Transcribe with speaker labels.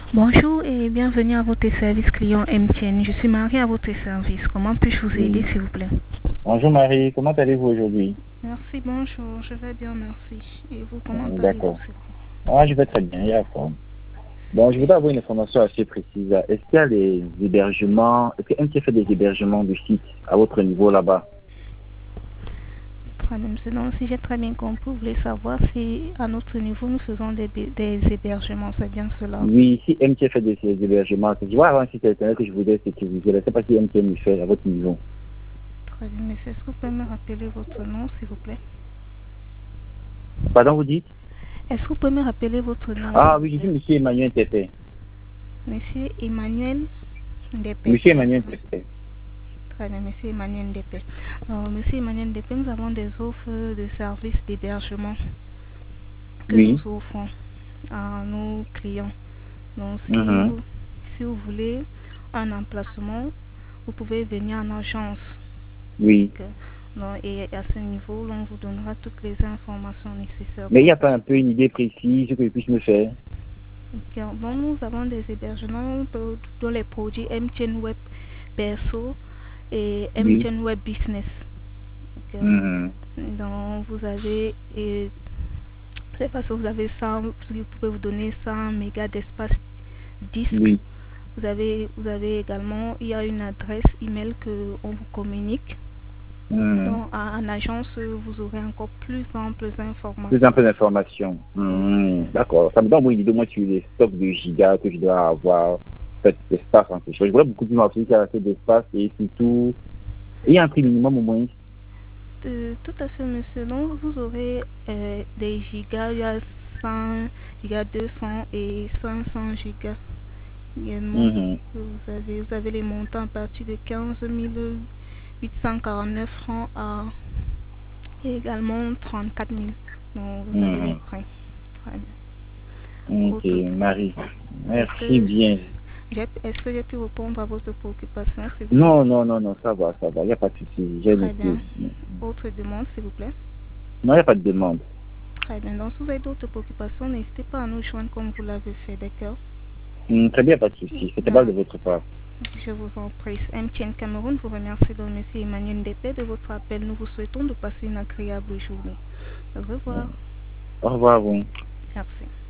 Speaker 1: Bonjour et bienvenue à votre service client MTN. Je suis Marie à votre service. Comment puis-je vous aider, s'il vous plaît?
Speaker 2: Bonjour Marie, comment allez-vous aujourd'hui?
Speaker 1: Merci, bonjour. Je vais bien, merci. Et vous, comment allez-vous,
Speaker 2: D'accord.
Speaker 1: s'il vous plaît?
Speaker 2: Je vais très bien, il y a forme. Bon, je voudrais avoir une information assez précise. Est-ce qu'il y a des hébergements, est-ce que MTN fait des hébergements du site à votre niveau là-bas?
Speaker 1: Très bien, monsieur. Donc, si j'ai très bien compris, vous voulez savoir si à notre niveau nous faisons des hébergements, c'est bien cela?
Speaker 2: Oui, si MTN fait des hébergements, je vois avoir un site internet que je voudrais sécuriser. Je ne sais pas si MTN le fait à votre niveau.
Speaker 1: Très bien, monsieur. Est-ce que vous pouvez me rappeler votre nom, s'il vous plaît?
Speaker 2: Pardon, vous dites?
Speaker 1: Est-ce que vous pouvez me rappeler votre nom, s'il
Speaker 2: Ah
Speaker 1: vous
Speaker 2: oui, je suis
Speaker 1: plaît?
Speaker 2: Monsieur Emmanuel Tépé.
Speaker 1: Monsieur Emmanuel Ndepé,
Speaker 2: Monsieur
Speaker 1: c'est
Speaker 2: Emmanuel
Speaker 1: cela?
Speaker 2: Tépé.
Speaker 1: Très bien, monsieur Emmanuel Ndepé. Monsieur Emmanuel Ndepé, nous avons des offres de services d'hébergement que nous
Speaker 2: Oui.
Speaker 1: offrons à nos clients. Donc,
Speaker 2: Mhm.
Speaker 1: si vous voulez un emplacement, vous pouvez venir en agence.
Speaker 2: Oui.
Speaker 1: Donc, et à ce niveau, l'on vous donnera toutes les informations nécessaires.
Speaker 2: Mais il n'y a pas un peu une idée précise que je puisse me faire?
Speaker 1: Donc, nous avons des hébergements dans les produits MTN Web Perso et
Speaker 2: Oui.
Speaker 1: MTN Web Business.
Speaker 2: Mhm.
Speaker 1: Donc, vous avez, c'est parce que vous avez 100, vous pouvez vous donner 100 mégas d'espace disque.
Speaker 2: Oui.
Speaker 1: Vous avez également, il y a une adresse email que on vous communique.
Speaker 2: Mhm.
Speaker 1: Donc, en agence, vous aurez encore plus amples
Speaker 2: Plus un
Speaker 1: informations.
Speaker 2: peu d'informations. D'accord. Ça me donne une idée, moi, sur les stocks de gigas que je dois avoir, fait, d'espace en quelque chose. Je voudrais beaucoup plus m'appuyer qu'il y a assez d'espace et surtout, il y a un prix minimum au moins.
Speaker 1: Tout à fait, monsieur. Donc, vous aurez des gigas, il y a 100 gigas, 200 et 500 gigas également.
Speaker 2: Mhm.
Speaker 1: Vous avez les montants à partir de 15 849 francs et également 34 000. Donc, vous avez les
Speaker 2: Mhm.
Speaker 1: prix. Très bien.
Speaker 2: Ok,
Speaker 1: Autre-
Speaker 2: Marie.
Speaker 1: Est-ce
Speaker 2: Merci
Speaker 1: que
Speaker 2: bien.
Speaker 1: j'ai pu répondre à votre préoccupation, s'il vous plaît?
Speaker 2: Non, non, non, non, ça va, ça va. Il n'y a pas de souci. J'ai
Speaker 1: Très bien.
Speaker 2: noté.
Speaker 1: Autre demande, s'il vous plaît?
Speaker 2: Non, il n'y a pas de demande.
Speaker 1: Très bien. Donc, si vous avez d'autres préoccupations, n'hésitez pas à nous joindre comme vous l'avez fait, d'accord?
Speaker 2: Très bien, pas de souci. C'est
Speaker 1: Non,
Speaker 2: pas de votre part.
Speaker 1: je vous en prie. MTN Cameroun vous remercie donc, monsieur Emmanuel Ndepé, de votre appel. Nous vous souhaitons de passer une agréable journée. Au revoir.
Speaker 2: Au revoir, vous.
Speaker 1: Merci.